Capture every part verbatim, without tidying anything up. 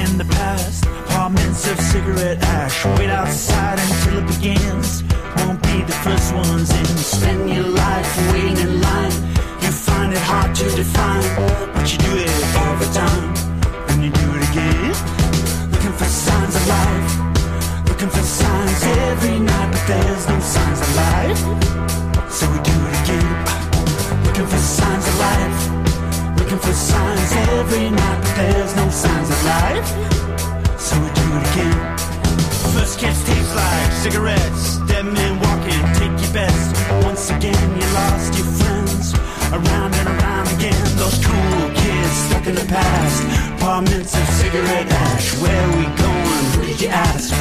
in the past. Apartments of cigarette ash. Wait outside until it begins. Won't be the first ones in. Spend your life waiting in line. You find it hard to define, but you do it every time. And you do it again. Looking for signs of life. Looking for signs every night, but there's no signs of life. So we do it again. Looking for signs of life. Looking for signs every night, but there's no signs of life. So we do it again. First kiss tastes like cigarettes. Dead men walking, take your best. Once again you lost your friends. Around and around again. Those cool kids stuck in the past. Apartments of cigarette ash. Where are we going? Who did you ask?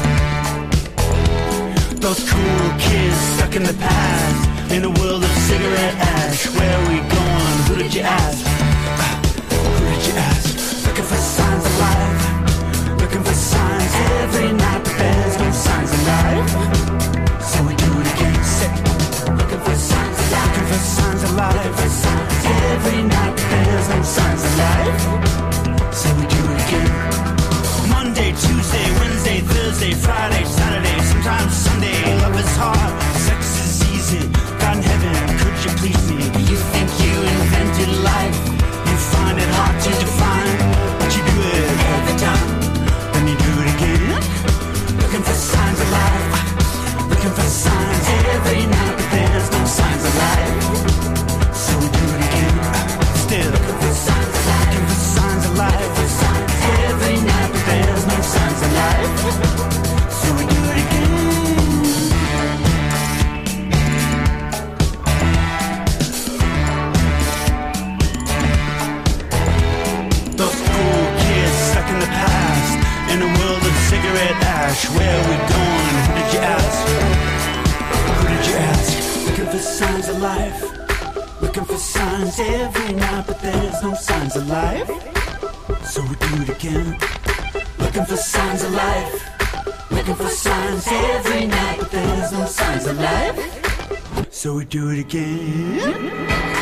Those cool kids stuck in the past. In a world of cigarette ash. Where are we going? Who did you ask? Who did you ask? Looking for signs of life. Looking for signs every night, but there's no signs of life. So we do it again. Say, looking for signs of life. Looking for signs of life. Looking for signs every night, but there's no signs of life. So we do it again. Monday, Tuesday, Wednesday, Thursday, Friday, Saturday, sometimes Sunday. Love is hard, sex is easy. God in heaven, could you please me? You think you invented life? You find it hard to define, but you do it every time. Then you do it again. Looking for signs of life. Looking for signs every night, but there's no signs of life. So we do it again. Still looking for signs of life. Looking for signs of life. Looking for signs every night, but there's no signs of life. So we do it again. Those cool kids stuck in the past. In a world of cigarette ash. Where are we going? Who did you ask? Who did you ask? Looking for signs of life. Looking for signs every night, but there's no signs of life. So we do it again. Looking for signs of life. Looking for signs every night, but there's no signs of life. So we do it again.